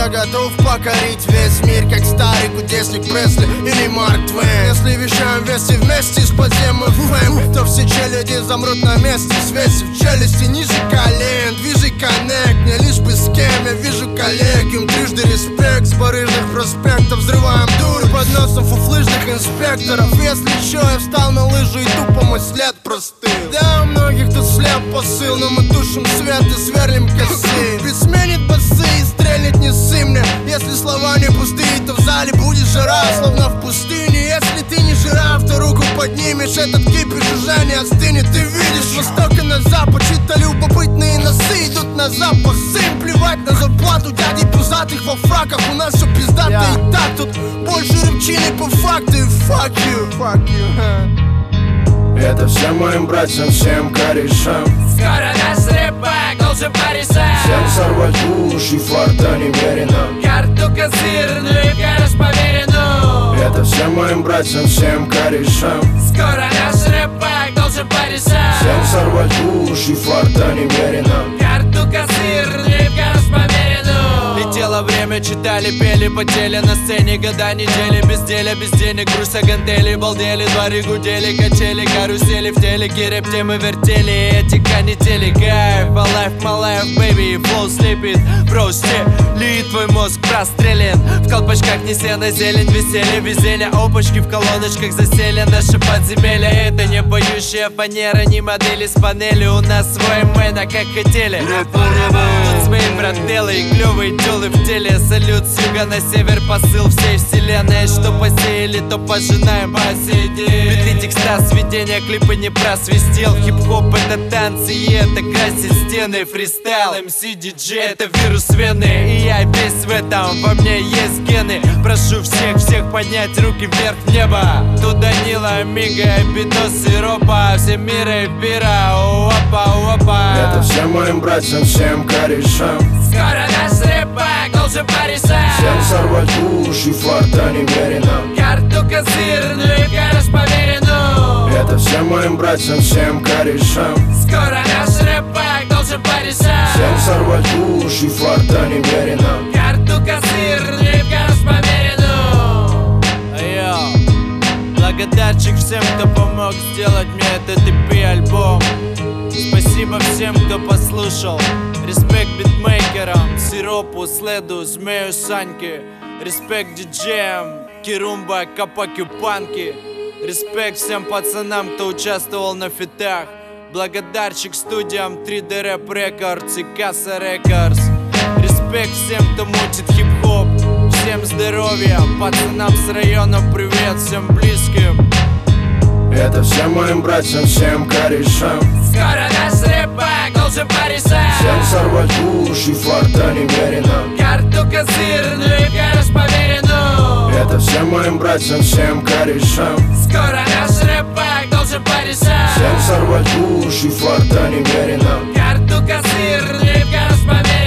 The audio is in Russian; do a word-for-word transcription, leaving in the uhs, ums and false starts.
я готов покорить весь мир, как старый кудесник Пресли или Марк Твен. Если вещаем вместе вместе с подземным фэм, то все челюди замрут на месте, свесив челюсти ниже колен. Движи коннект, мне лишь бы с кем, я вижу коллегиум. Трижды респект, с барыжных проспектов взрываем дуры под носом фуфлыжных инспекторов. Если чё, я встал на лыжу и тупо мой след простыл. Да, у многих тут слеп посыл, но мы тушим свет и сверлим косы. Бит сменит басы и стрельнет не ссы мне. Если слова не пустые, то в зале будет жара, словно в пустыне. Если ты не жираф, то руку поднимешь, этот кипиш уже не остынет. Ты видишь, с востока на запад чьи-то любопытные носы идут на запах. Сын, плевать на зарплату дядей пузатых во фраках. У нас все пиздато и так, тут больше рыбчины по факту. Fuck you, fuck you, huh? Это всем моим братьям, всем корешам. Скоро наш рэпак должен порисать. Всем сорвать уши, фарта немерено. Карту козырную и гараж поверенную. Это всем моим братьям, всем корешам. Скоро наш рэпак должен порисать. Всем сорвать уши, фарта немерено. Карту козырную и гараж поверенную. Летело время, читали, пели, потели на сцене года, недели, безделия, без денег, груся гантели, балдели, дворы гудели, качели, карусели в телеке, рэп темы вертели, эти канители, кайф, my life, my life, baby, flow слепит, прости, ли твой мозг прострелен, в колпачках не сено, зелень, веселье, везение, опачки в колоночках засели, наши подземелья, это не поющая фанера, не модели с панели, у нас свой мэн, а как хотели, тут свои брателлы и клёвые тёлы в теле, салют с юга на север, посыл всей вселенной, что посеяли, то пожинаем по сей день. Биты, текста, сведения, клипы не просвистел, хип-хоп это танцы и это красит стены, фристайл, эм си, диджей это вирус вены, и я весь в этом, во мне есть гены, прошу всех, всех поднять руки вверх в небо. Тут Данила, Мига, Битос и Ропа, все мира и пира, опа, опа. Это всем моим братьям, всем корешам. Скоро наш рэпак должен порисать. Всем сорвать уши, фарта немерено. Карту козырную и гараж поверенную. Это всем моим братьям, всем корешам. Скоро наш рэпак должен порисать. Всем сорвать уши, фарта немерено. Карту козырную и гараж поверенную. Йоу, благодарчик всем, кто помог сделать мне этот и пи-альбом. Спасибо всем, кто послушал. Респект битмейкерам, Сиропу, Следу, Змею, Саньке. Респект диджеям, Кирумба, Капаки, Панки. Респект всем пацанам, кто участвовал на фитах. Благодарчик студиям три дэ Rap Records и Casa Records. Респект всем, кто мутит хип-хоп. Всем здоровья, пацанам с района привет, всем близким. Это всем моим братьям, всем корешам. Скоро наш рэпак должен порисать. Всем сорвать уши, фарта немерено. Карту козырную и гараж поверенную. Это всем моим братьям, всем корешам. Скоро наш рэпак должен порисать. Всем сорвать уши, фарта немерено. Карту козырную и гараж поверенную.